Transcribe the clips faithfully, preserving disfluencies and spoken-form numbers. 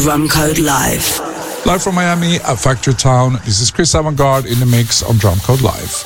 Drumcode Live. Live from Miami at Factory Town, this is Chris Avantgarde in the mix on Drumcode Live.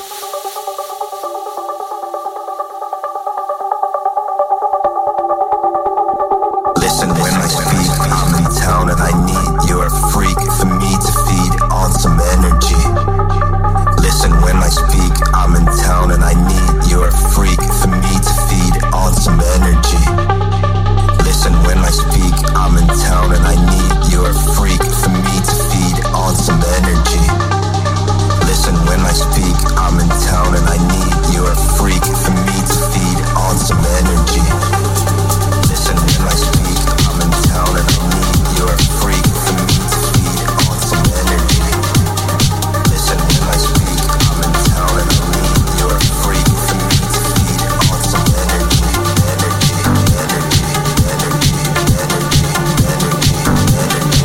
Listen when I speak, I'm in town and I need you're a freak for me to feed on some energy. Listen when I speak, I'm in town and I need you're a freak for me to feed on some energy. Listen when I speak, I'm in town and I need you're a freak for me to feed on some energy. Listen when I speak, I'm in town and I need you're a freak for me to feed on some energy. Listen when I speak, I'm in town and I need you're a freak for me to feed on some energy. Listen when I speak, I'm in town and I need you're a freak for me to feed on some energy. Energy, energy, energy, energy, energy, energy,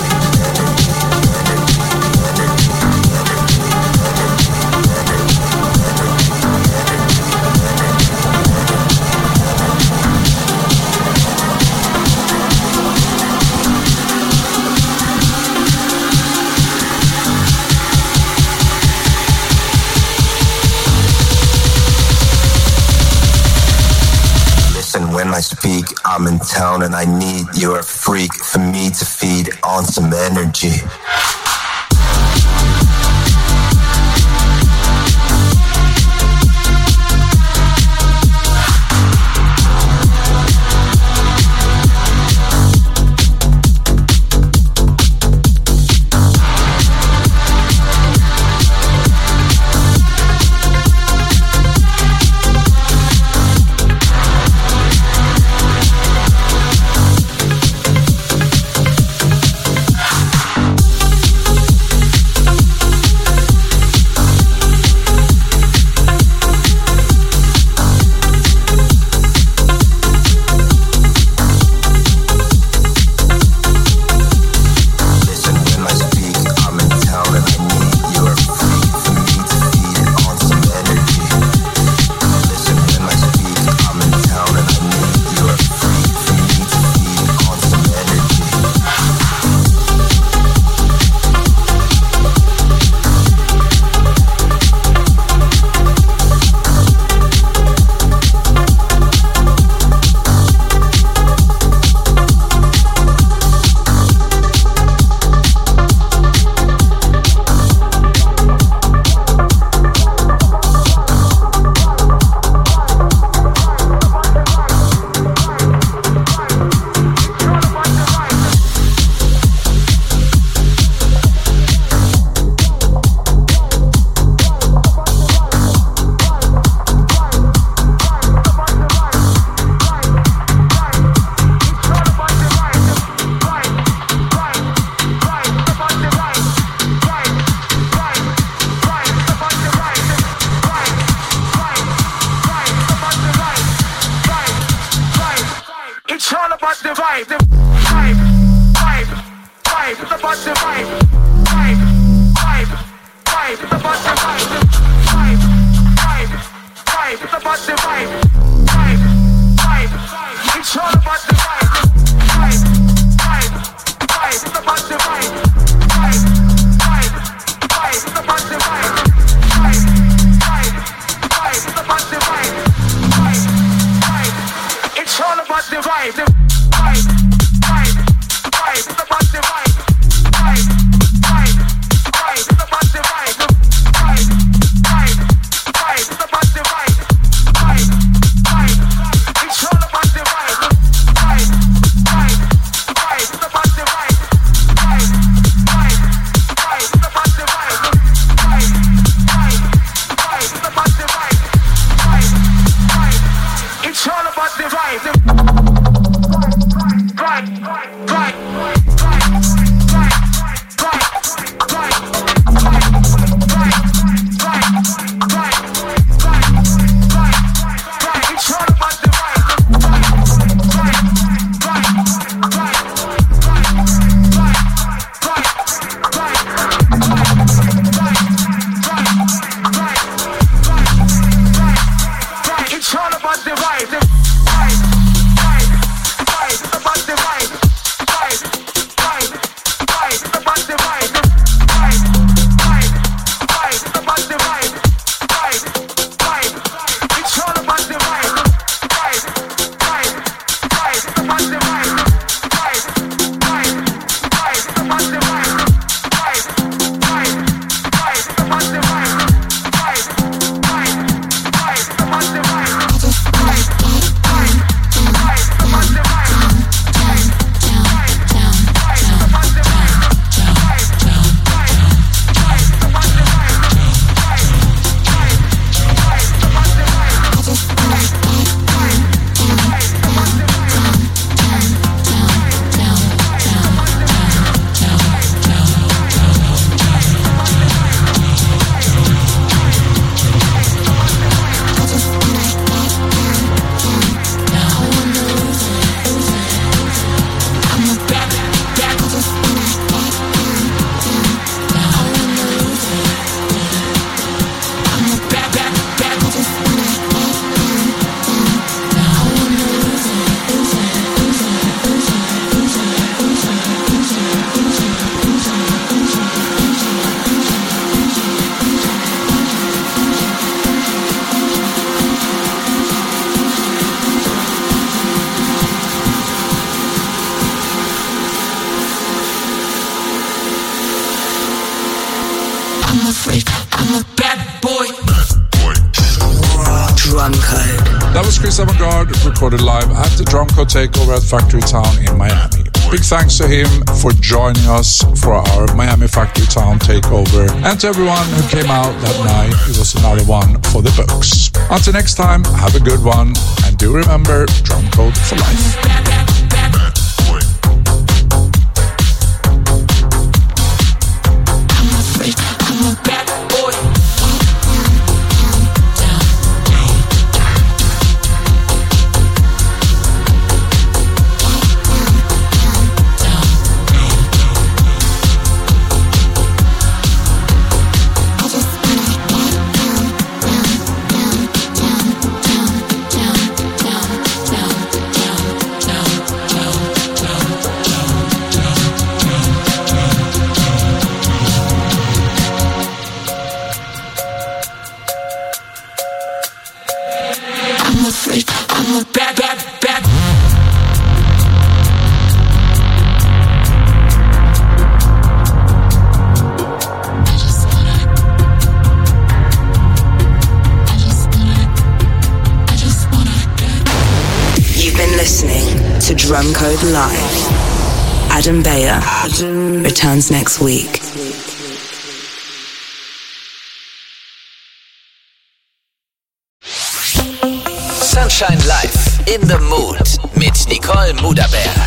when I speak, I'm in town and I need you're a freak for me to feed on some energy. I'm a freak, I'm a bad boy. Raw Drum Code. That was Chris Avantgarde, recorded live at the Drum Code Takeover at Factory Town in Miami. Big thanks to him for joining us for our Miami Factory Town Takeover, and to everyone who came out that night. It was another one for the books. Until next time, have a good one, and do remember, Drum Code for life. Drum Code Live. Adam Beyer Adam. returns next week. Sunshine Live in the Mood mit Nicole Mudaber.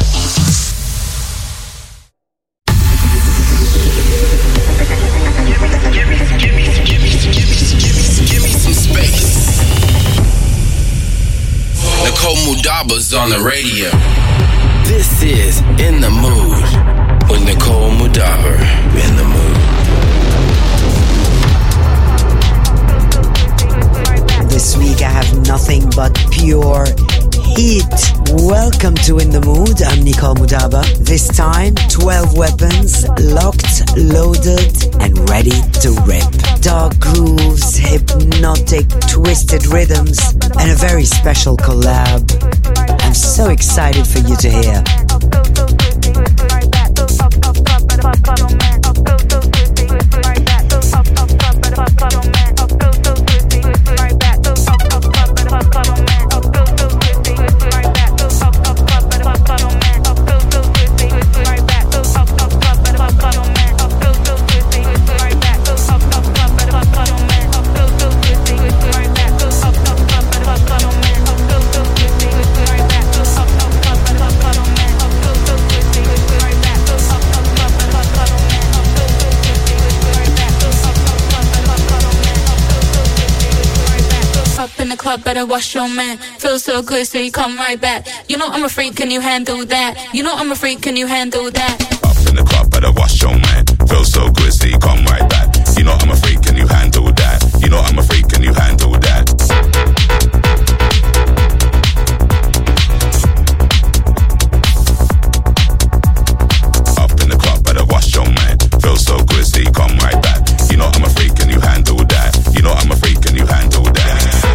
Nicole Mudaber's on the radio. This is In the Mood with Nicole Mudaber. In the Mood. This week I have nothing but pure heat. Welcome to In the Mood. I'm Nicole Mudaber. This time, twelve weapons, locked, loaded, and ready to rip. Dark grooves, hypnotic, twisted rhythms, and a very special collab. I'm so excited for you to hear. Better wash your man. Feel so good, so you come right back. You know I'm a freak, can you handle that? You know I'm a freak, can you handle that? Up in the club, better wash your man. Feel so good, so you come right back. You know I'm a freak, can you handle that? You know I'm a freak, can you handle that? Up in the club, better wash your man. Feel so good, so you come right back. You know I'm a freak, can you handle that? You know I'm a freak, can you handle that?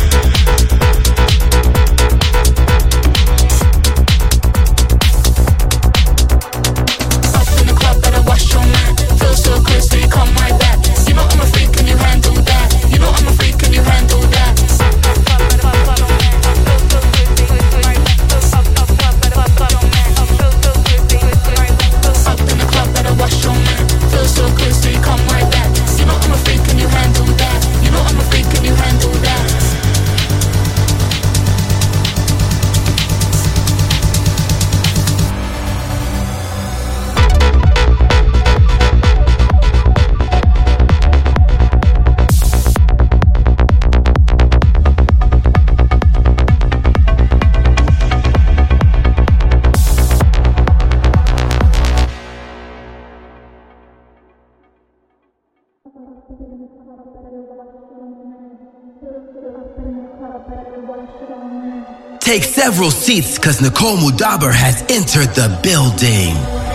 Take several seats, cause Nicole Mudaber has entered the building.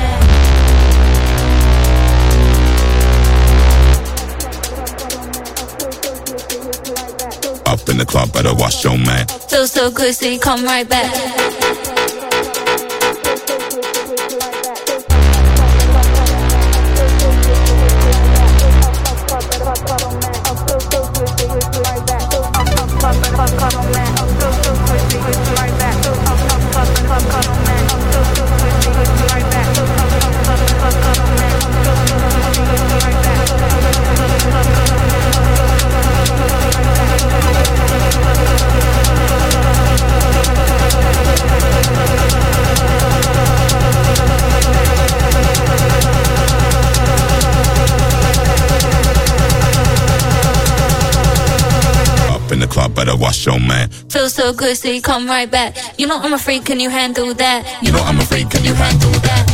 Up in the club, better wash your man. Feel so good, so you come right back. Up club, better wash your man. Feel so good, so you come right back. You know I'm a freak, can you handle that? You know I'm a freak, can you handle that?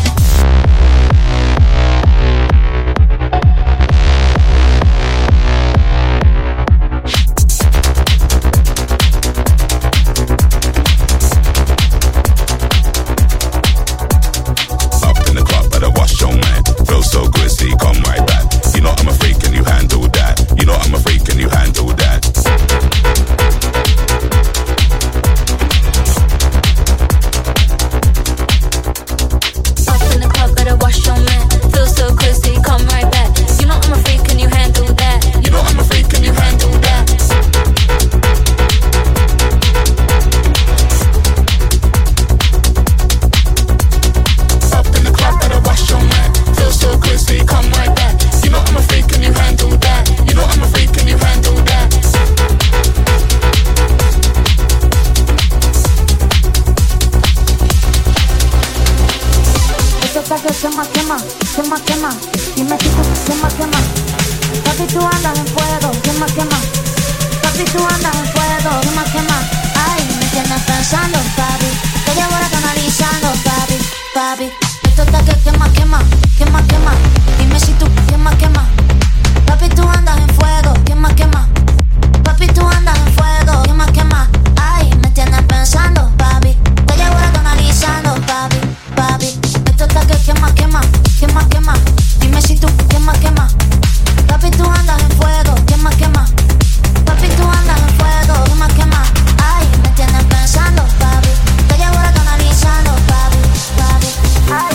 Quema, quema, quema, quema, dime si tú quema, quema. Papi, tú andas en fuego, quema, quema. Papi, tú andas en fuego, quema, quema. Ay, me tienes pensando, papi. Te llevo ahora analizando, papi, papi. Esto está que quema, quema, quema, quema. Dime si tú quema, quema. Papi, tú andas en fuego, quema, quema. Papi, tú andas en fuego, quema, quema. Ay, me tienes pensando, papi. Te llevo ahora analizando, papi, papi. Esto está que quema, quema, quema, quema. Dime si tú quema, quema. Papi, tú andas en fuego, quema, quema. Papi, tú andas en fuego, quema, quema. Ay, me tienes pensando, papi. Te llevo ahora analizando, papi, papi. Ay.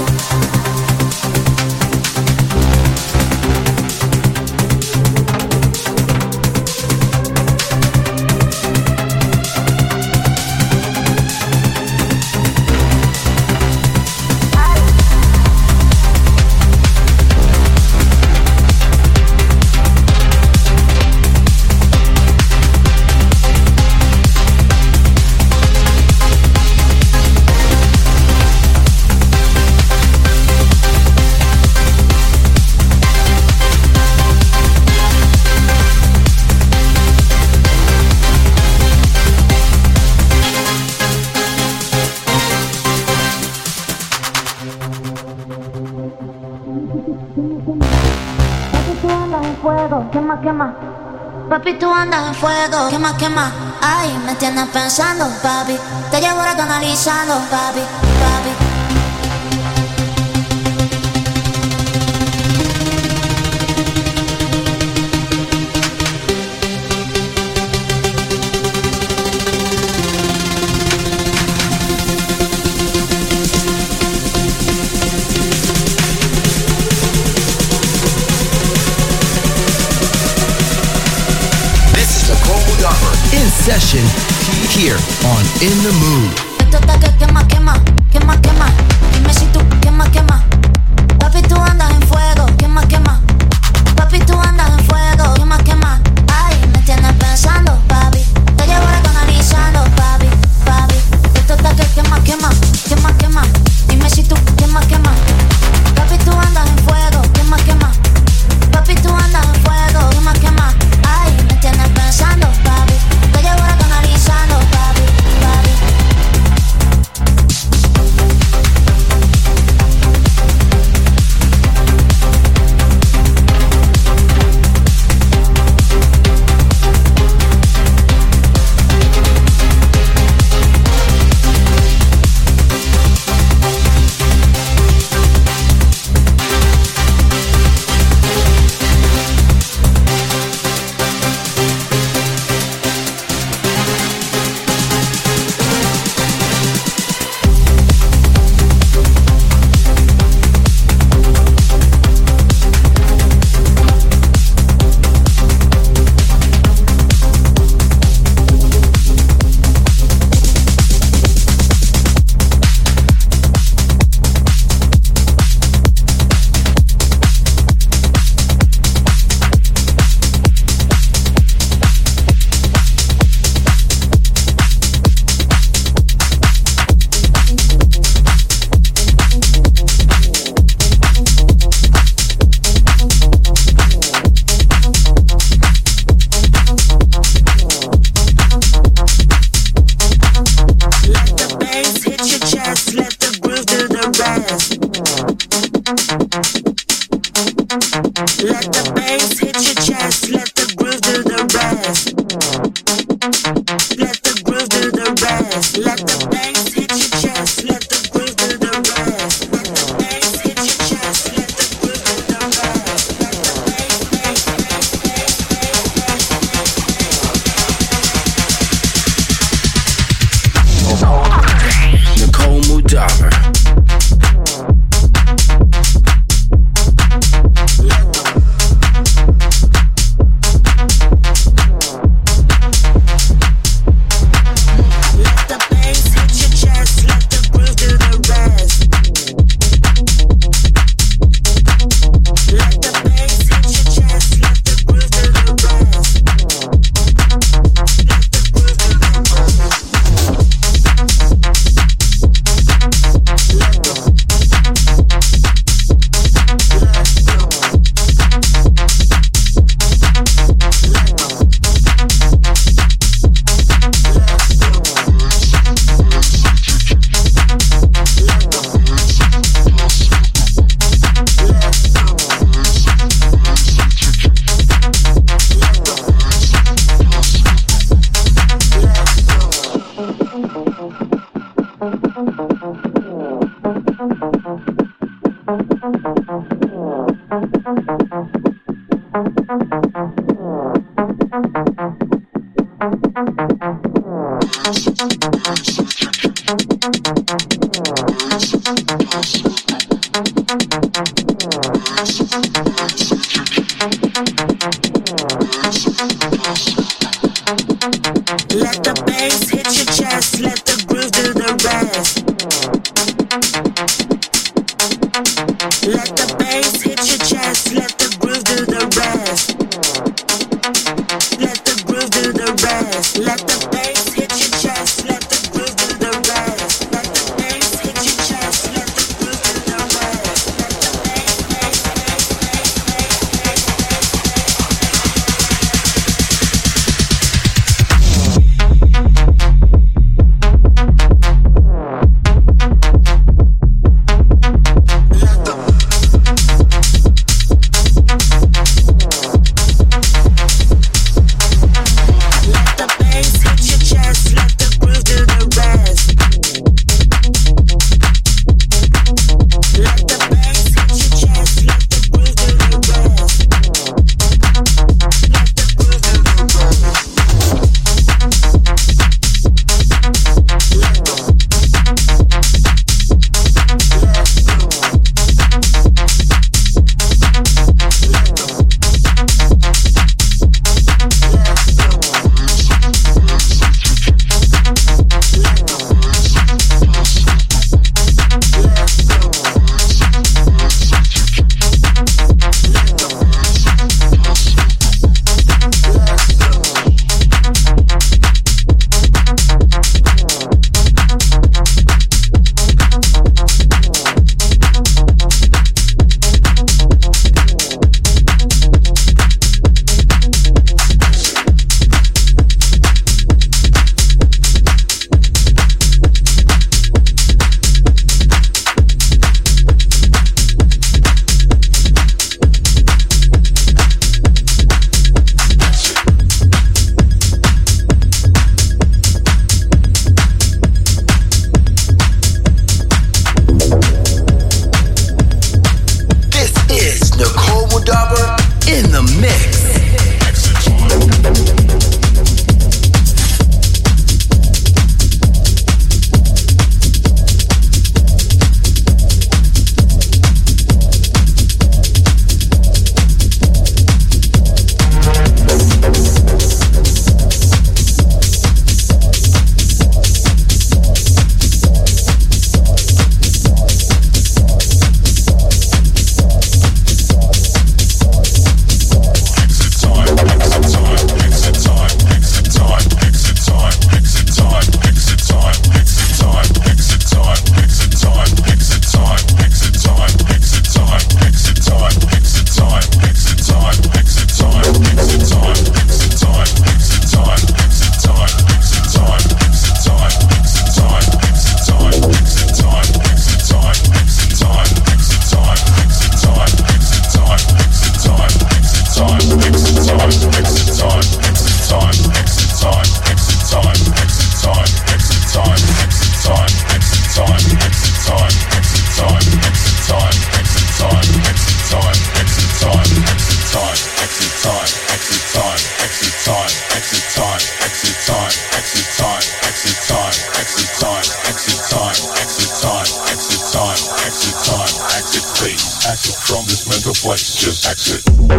Quema, quema. Papi, tú andas en fuego, quema, quema. Ay, me tienes pensando, papi. Te llevo ahora analizando, papi, papi. In session here on In the Mood. Esto está que quema, quema, quema, quema. Dime si tú quema, quema. Papi, tú andas en fuego, quema, quema. Papi, tú andas en fuego, quema, quema. Ay, me tienes pensando, papi. Te llevo ahora analizando, papi, papi. Esto está que quema, quema, quema, quema. Dime si tú quema, quema. Papi, tú andas en fuego, quema, quema. Papi, tú andas en fuego, quema, quema. Ay, me tienes pensando, papi. Te llevo ahora analizando, papi, papi. bass hit your chest, let the groove do the rest. Let the groove do the rest. Let the bass hit your chest, let the groove do the rest. Let the bass hit your chest, let the groove do the rest. Let the bass, bass, bass, bass, bass. Nicole Moudaber.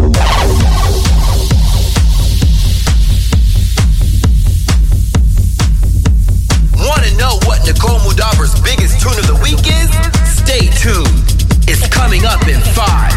Wanna know what Nicole Mudaber's biggest tune of the week is? Stay tuned. It's coming up in five.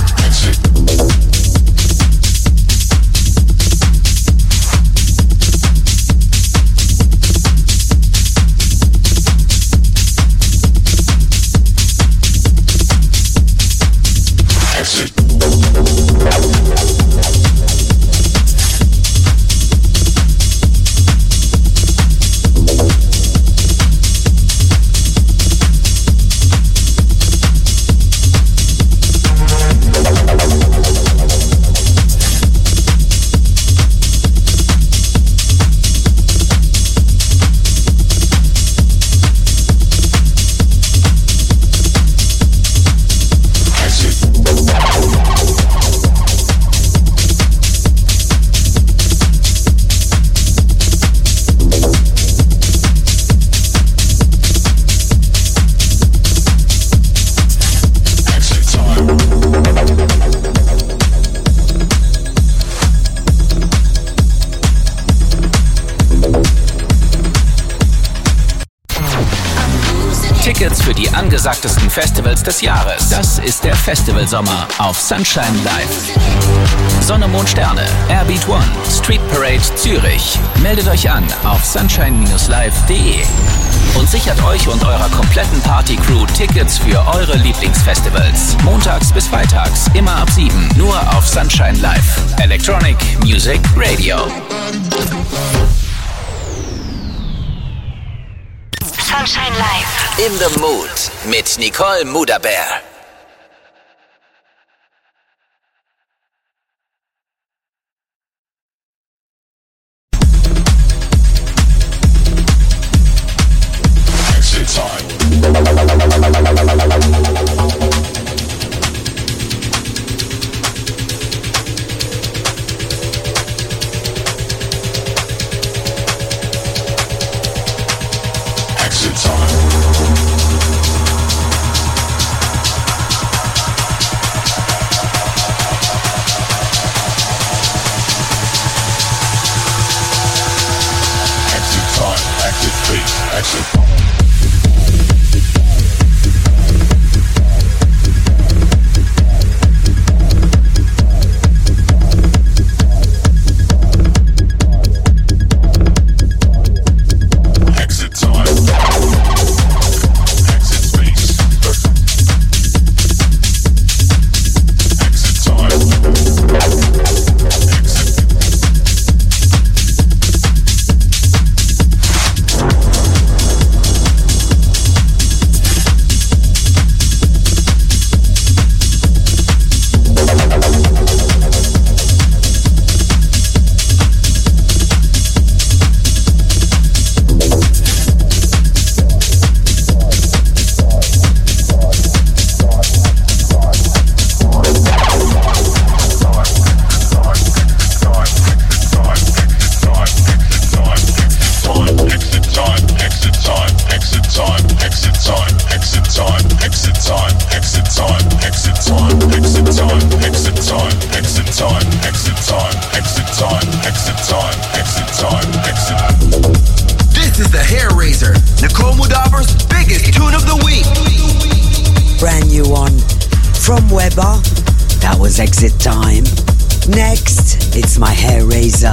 Tickets für die angesagtesten Festivals des Jahres. Das ist der Festivalsommer auf Sunshine Live. Sonne, Mond, Sterne, Airbeat One, Street Parade Zürich. Meldet euch an auf sunshine live punkt de und sichert euch und eurer kompletten Party-Crew Tickets für eure Lieblingsfestivals. Montags bis freitags, immer ab sieben, nur auf Sunshine Live. Electronic Music Radio. Sunshine Live. In the Mood mit Nicole Mudaber. Exit time. Exit time. Next, it's my hair razor.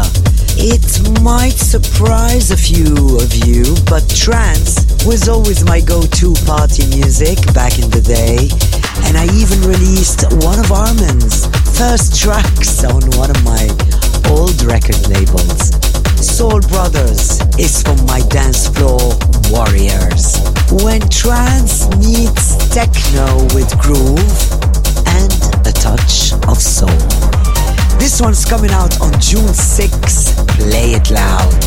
It might surprise a few of you, but trance was always my go-to party music back in the day, and I even released one of Armin's first tracks on one of my old record labels. Soul Brothers is from my dance floor warriors. When trance meets techno with groove and a touch of soul. This one's coming out on June sixth. Play it loud.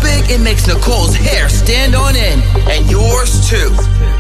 big it makes Nicole's hair stand on end, and yours too.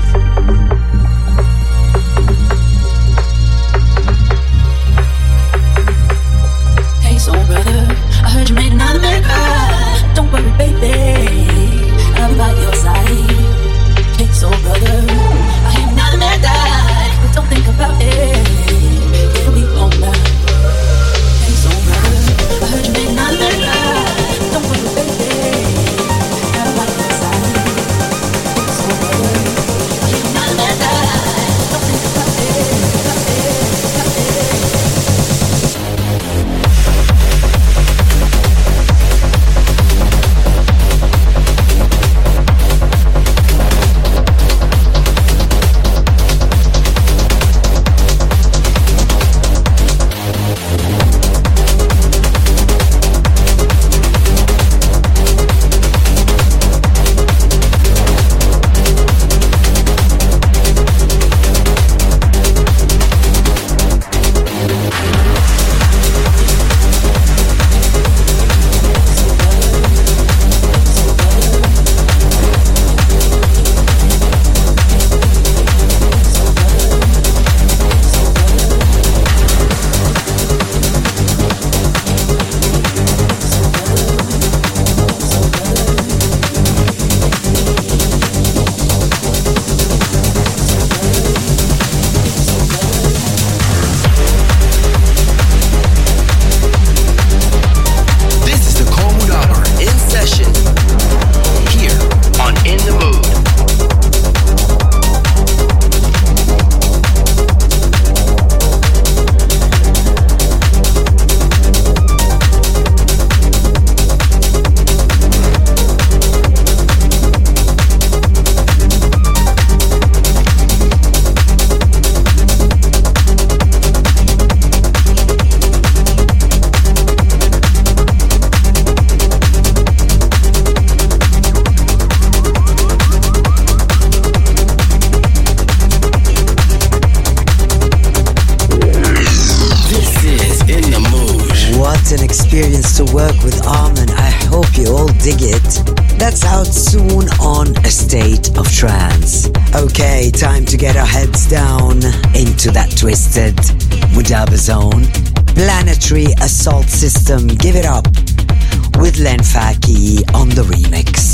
Hey soul brother, I heard you made another man cry. Don't worry baby, I'll be by your side. Hey soul brother, I heard another man die, but don't think about it, it'll be alright. Hey soul brother, I heard you made another man cry. Don't worry baby, I'll be by your side. Hey soul brother, I heard another man die, don't think about it, about it, about it. To work with Armin. I hope you all dig it. That's out soon on A State of Trance. Okay, time to get our heads down into that twisted Mudaba zone. Planetary Assault System, give it up with Len Faki on the remix.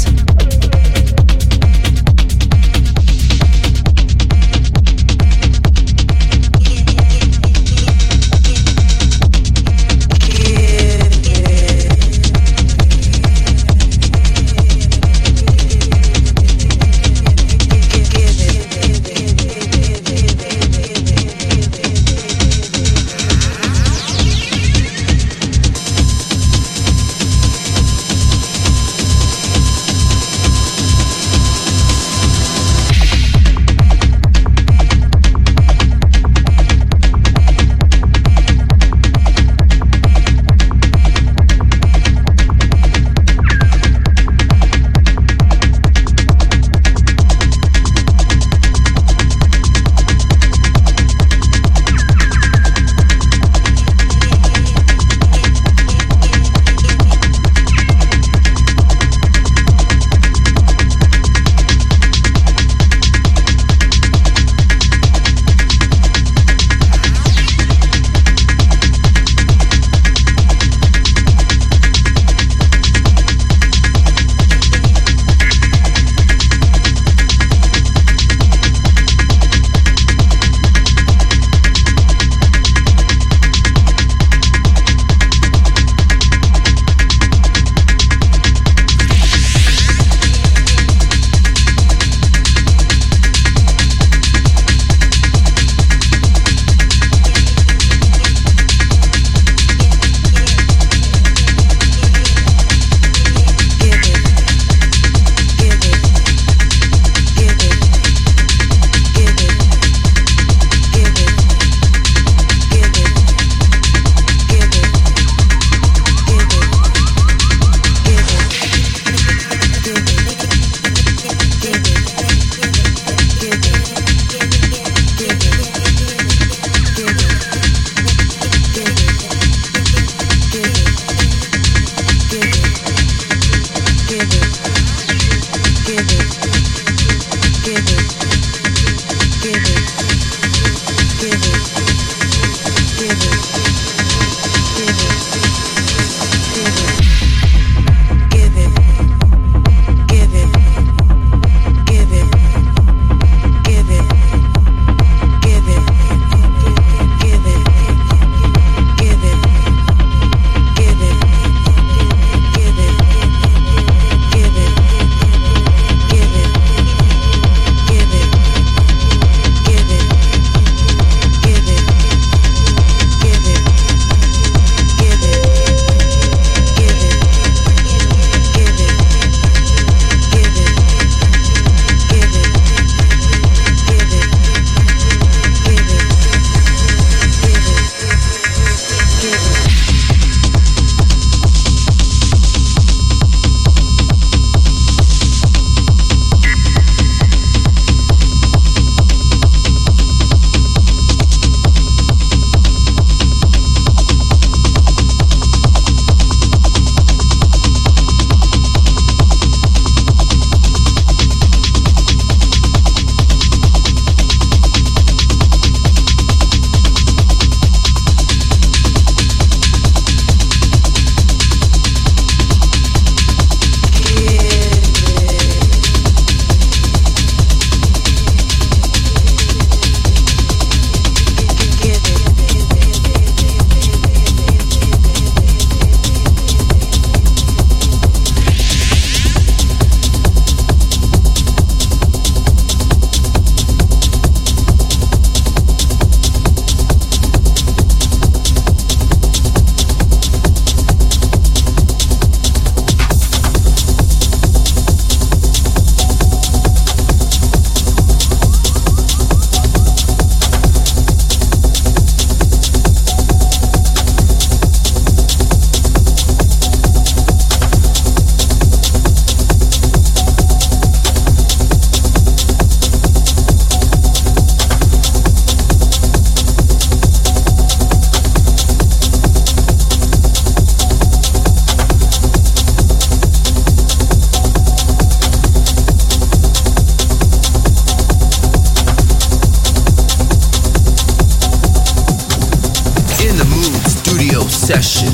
session.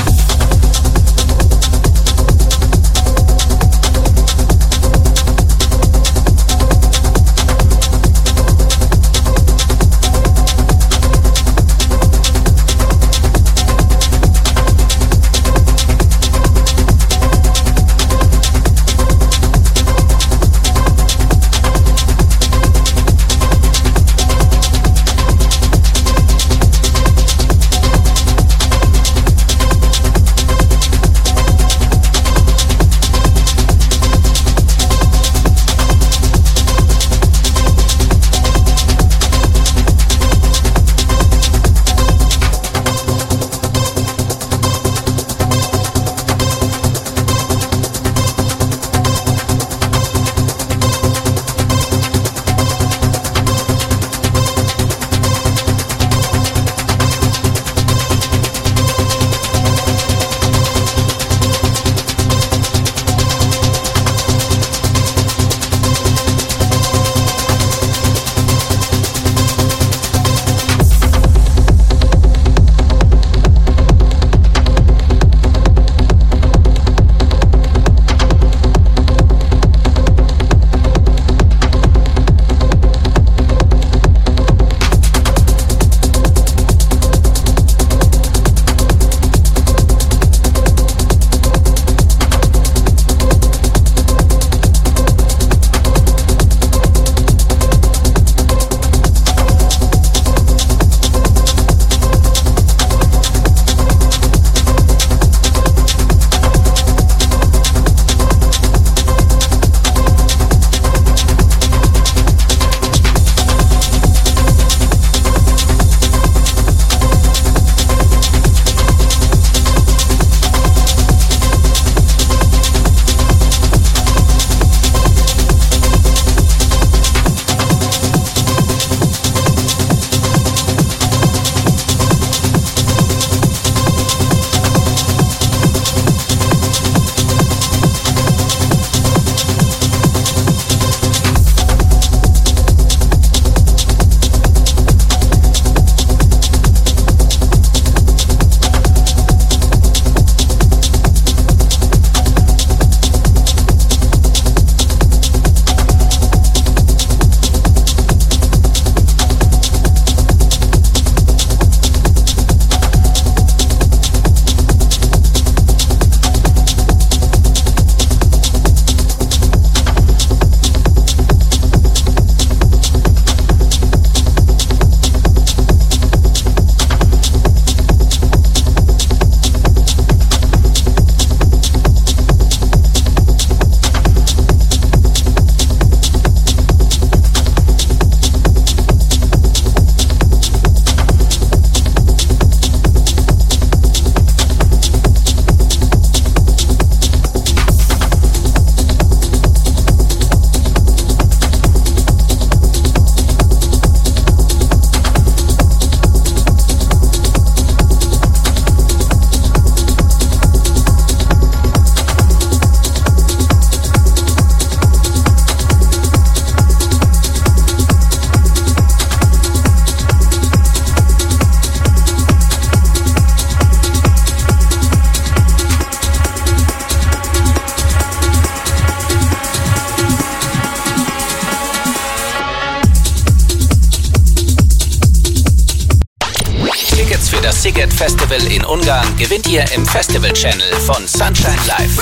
Sziget Festival in Ungarn gewinnt ihr im Festival Channel von Sunshine Live.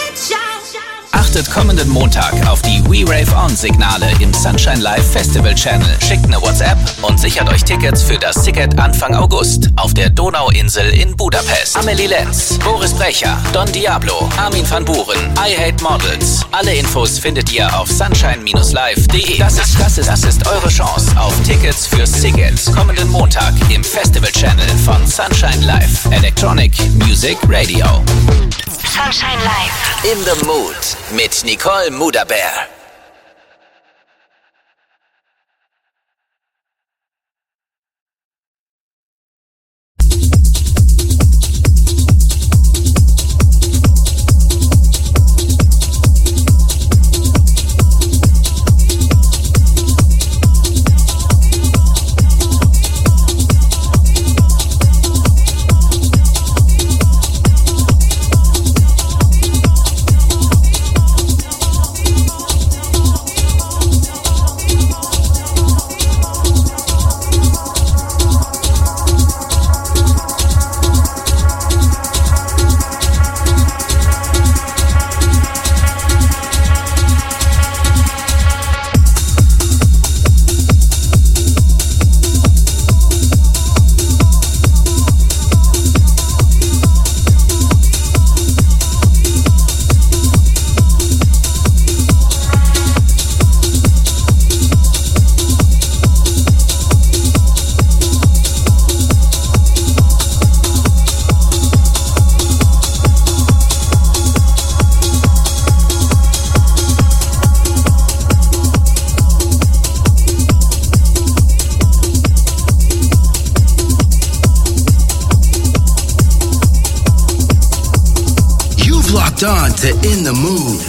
Achtet kommenden Montag auf die We Rave On Signale im Sunshine Live Festival Channel. Schickt eine WhatsApp und sichert euch Tickets für das Sziget Anfang August auf der Donauinsel in Budapest. Amelie Lenz, Boris Brecher, Don Diablo, Armin van Buuren, I Hate Models. Alle Infos findet ihr auf sunshine live punkt de. Das ist, das ist, das ist eure Chance auf Tickets für Sziget kommenden Montag im Festival Channel von Sunshine Live. Electronic Music Radio. Sunshine Live. In the Mood mit Nicole Mudaber. locked on to In the Mood.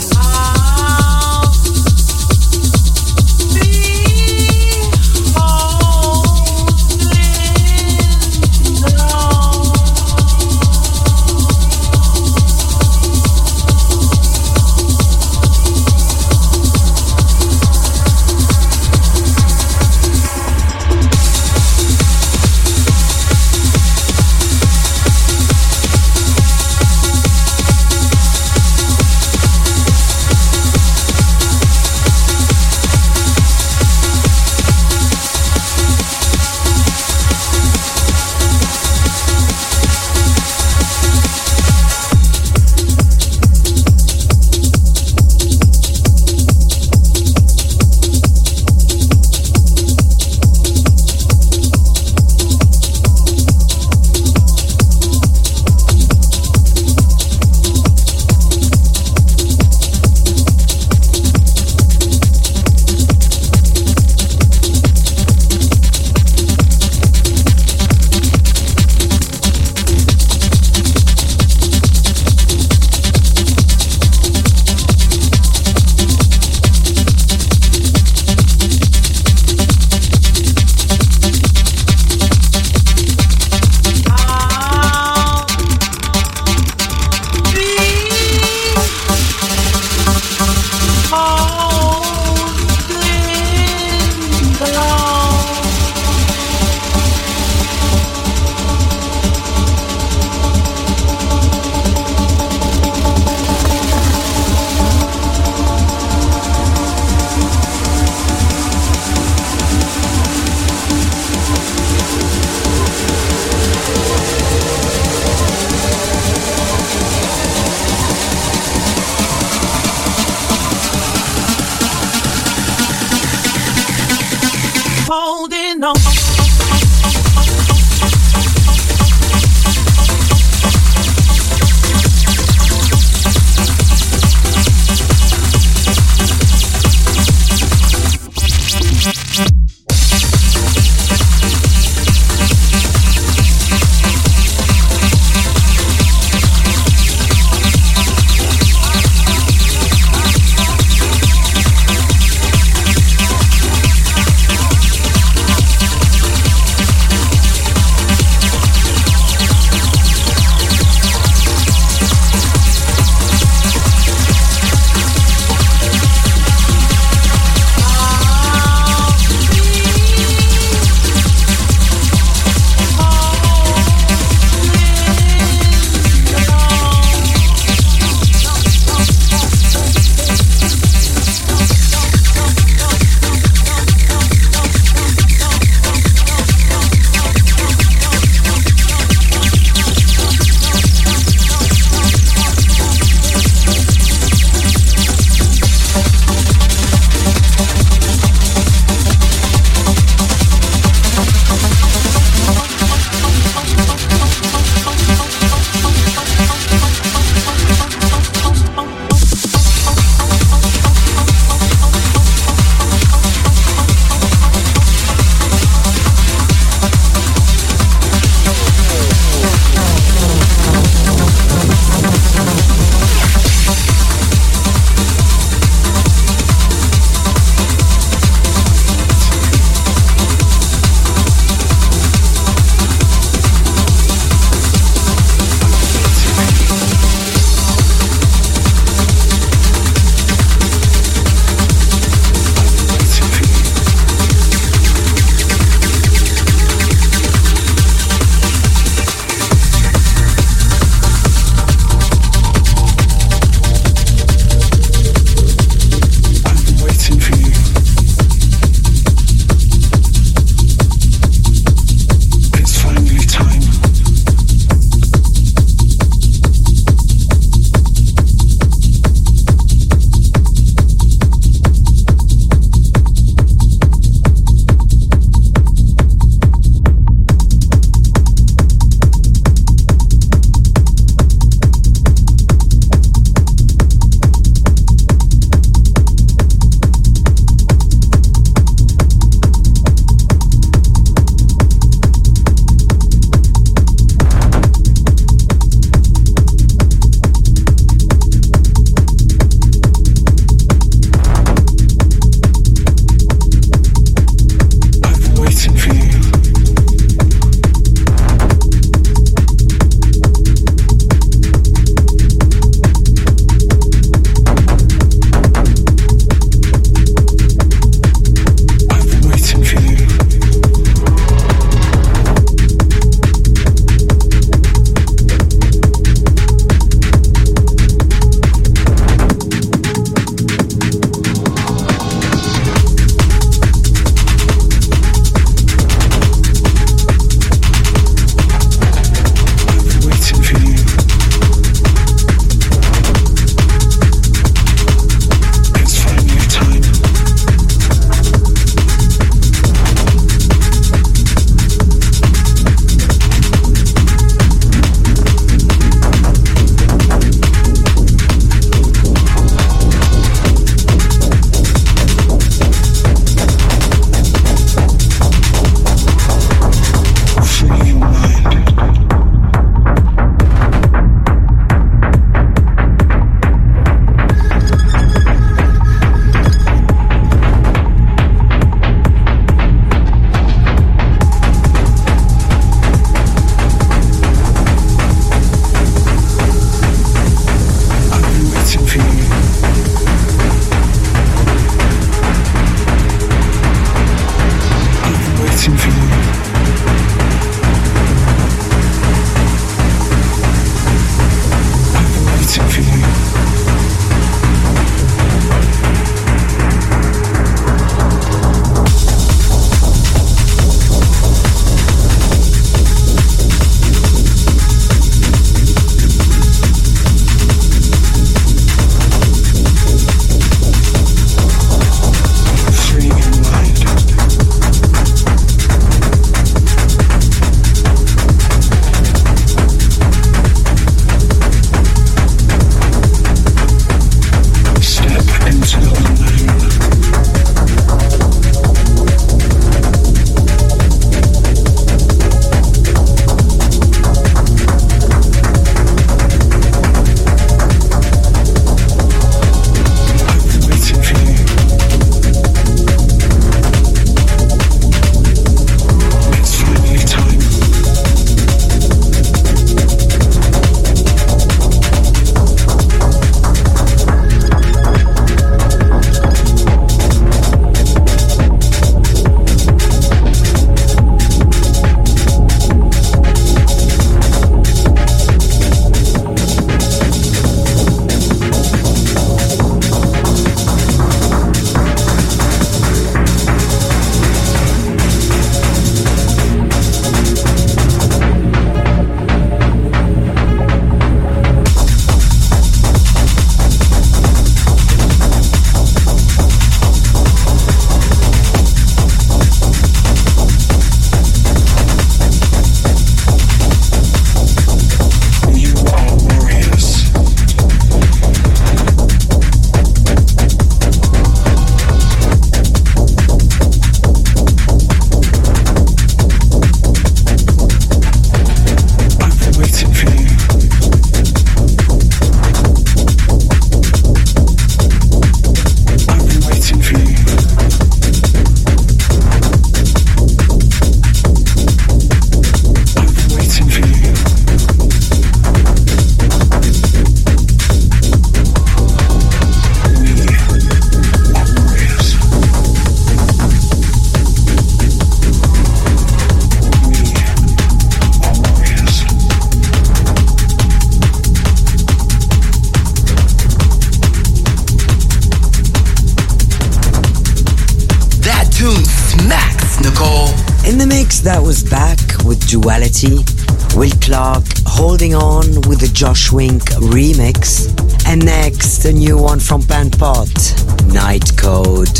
Yes, that was Back with Duality. Will Clark Holding On with the Josh Wink remix. And next, a new one from Panpot, Night Code.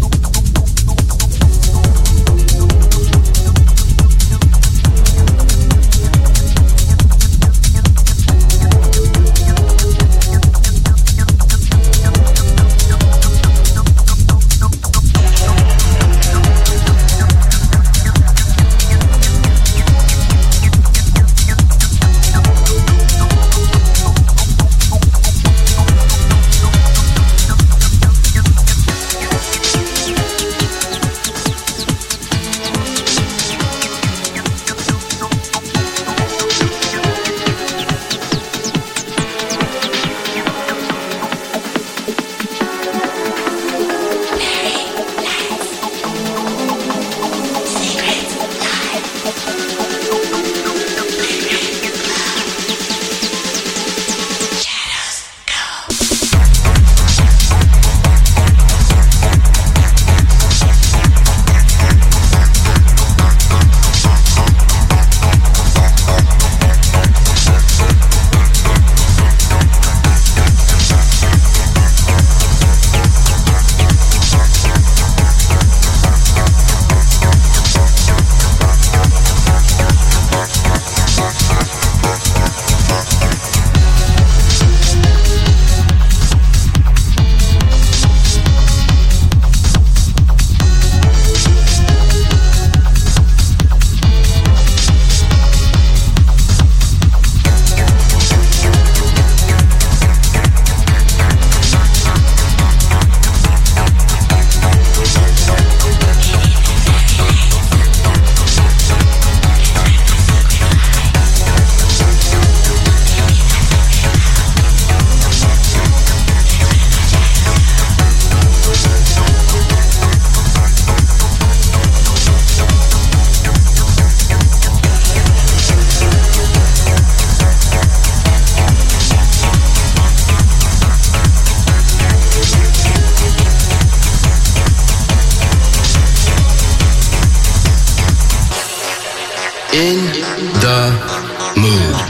In the mood.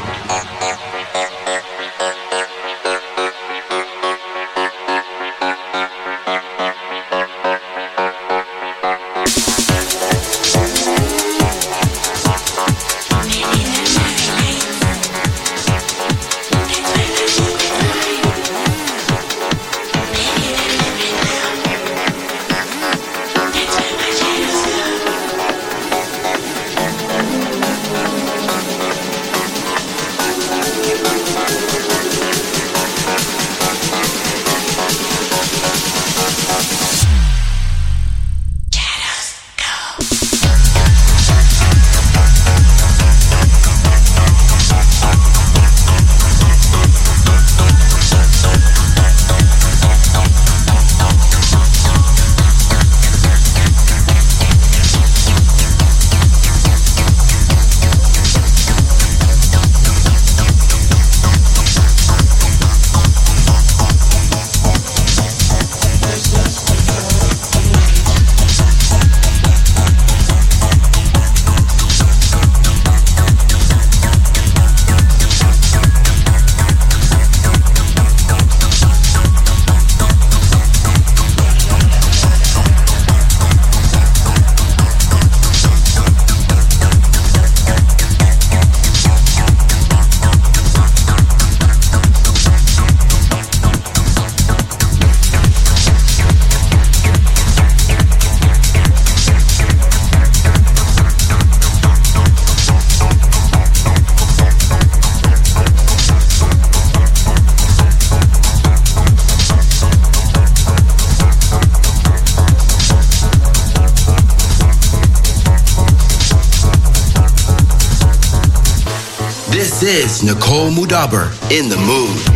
This is Nicole Mudaber in the mood.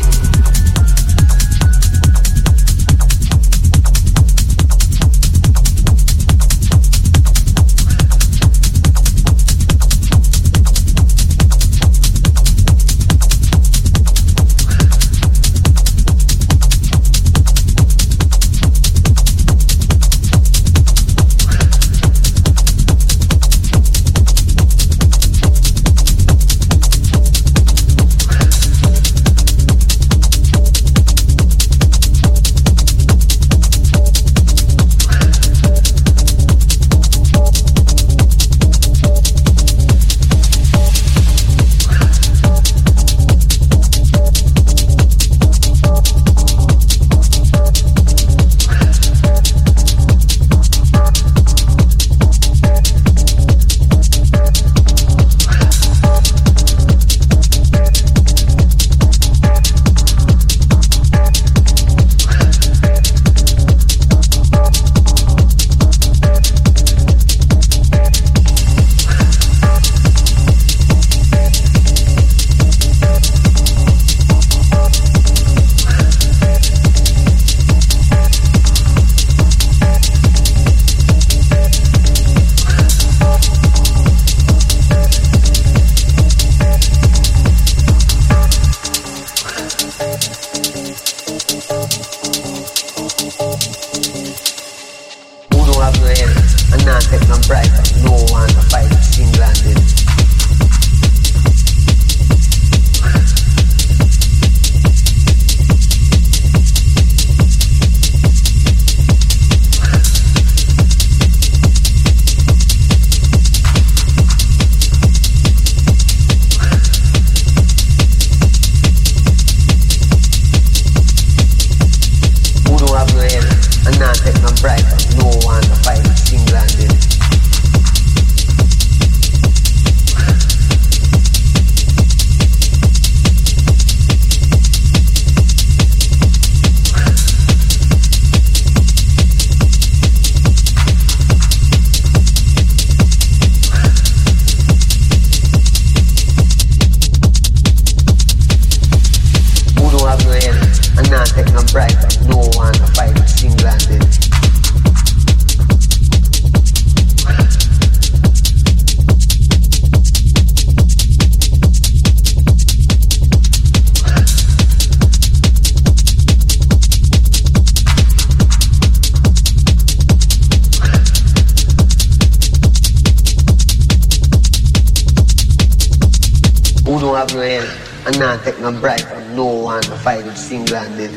Who don't have no help and not take no bribe from no one to fight it single-handed.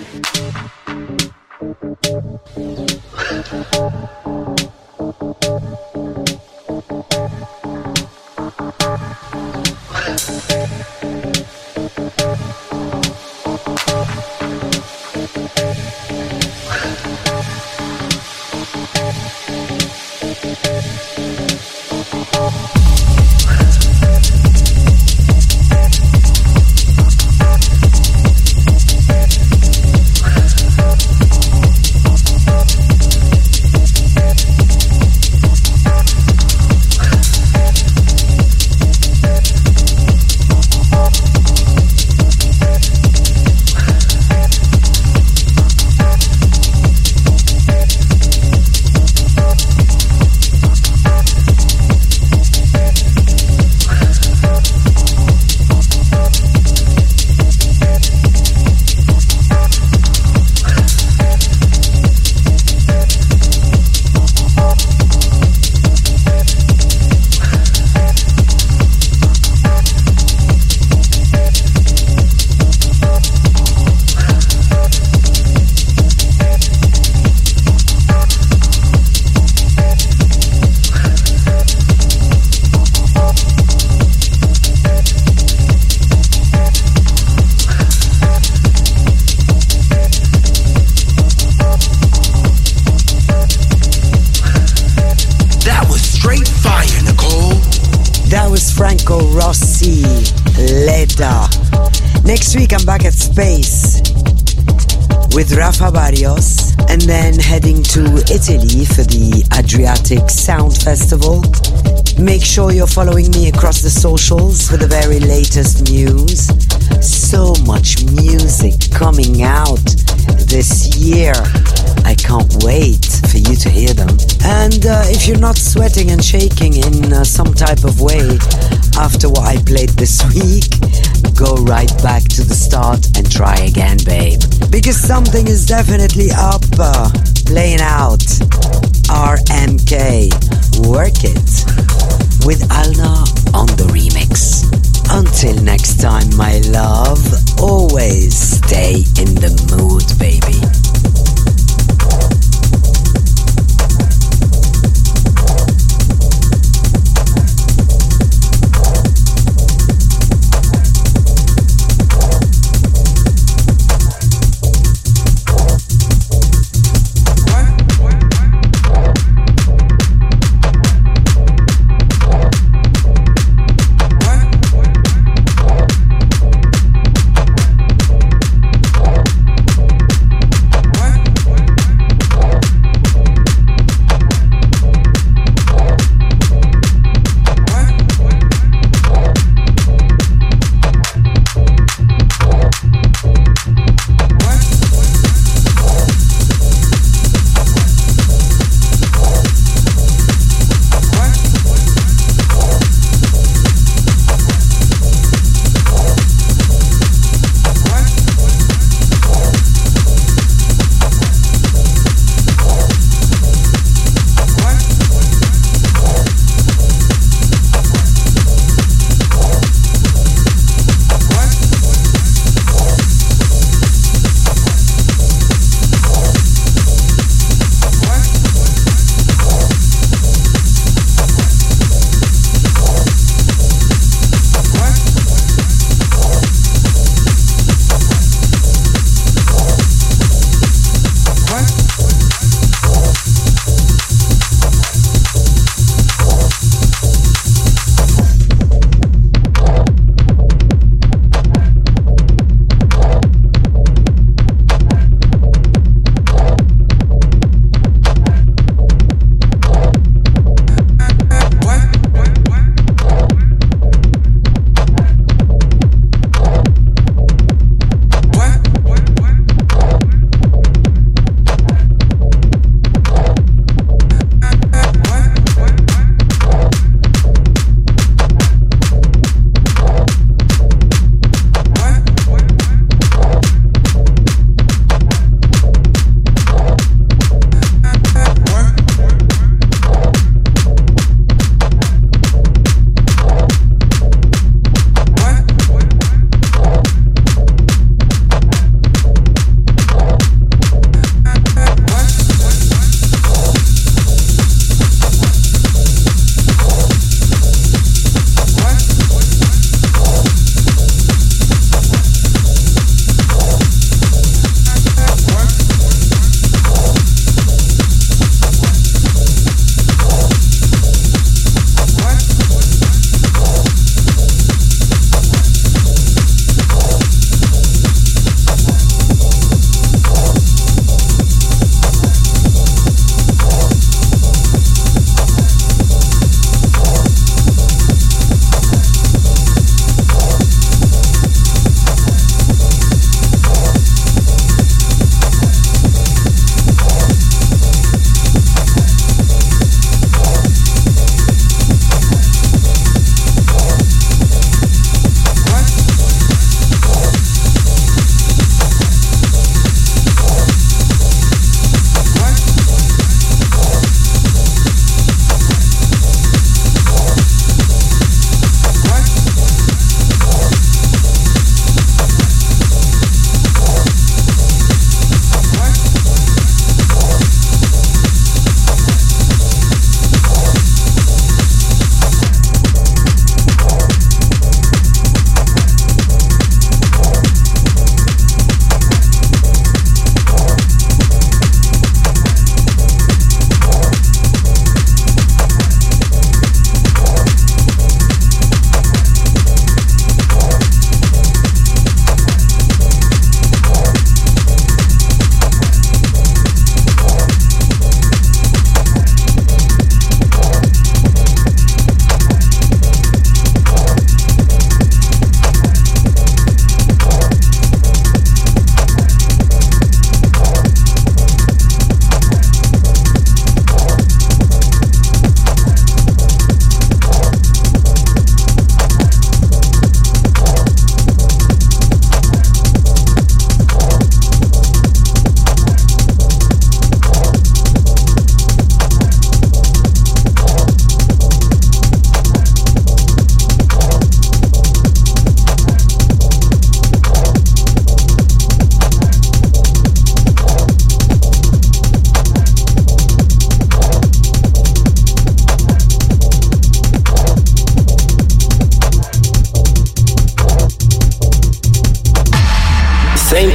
Next week I'm back at Space with Rafa Barrios and then heading to Italy for the Adriatic Sound Festival. Make sure you're following me across the socials for the very latest news. So much music coming out this year. I can't wait for you to hear them. And uh, if you're not sweating and shaking in uh, some type of way after what I played this week, go right back to the start and try again, babe. Because something is definitely up, uh, playing out. R M K, Work It, with Alna on the remix. Until next time, my love, always stay in the mood, baby.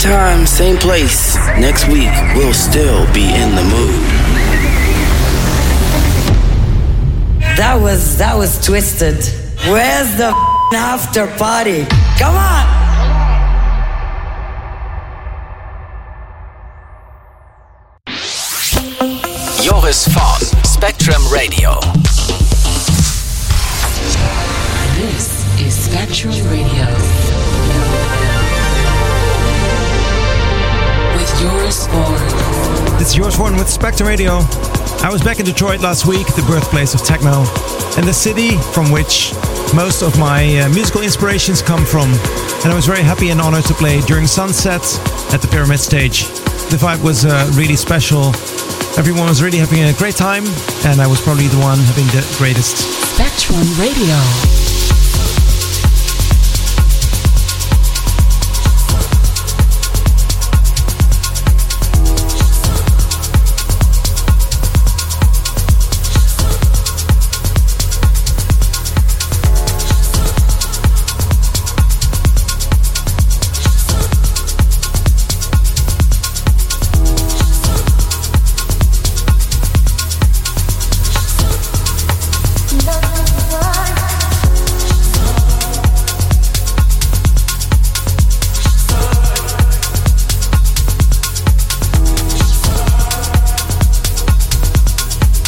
time, same place. Next week, we'll still be in the mood. That was, that was twisted. Where's the f***ing after party? Come on! Joris Vorn, Spectrum Radio. This is Spectrum Radio. With Joris Vorn. It's Joris Vorn with Spectrum Radio. I was back in Detroit last week, the birthplace of techno, and the city from which most of my uh, musical inspirations come from. And I was very happy and honored to play during sunset at the Pyramid stage. The vibe was uh, really special. Everyone was really having a great time, and I was probably the one having the greatest. Spectrum Radio.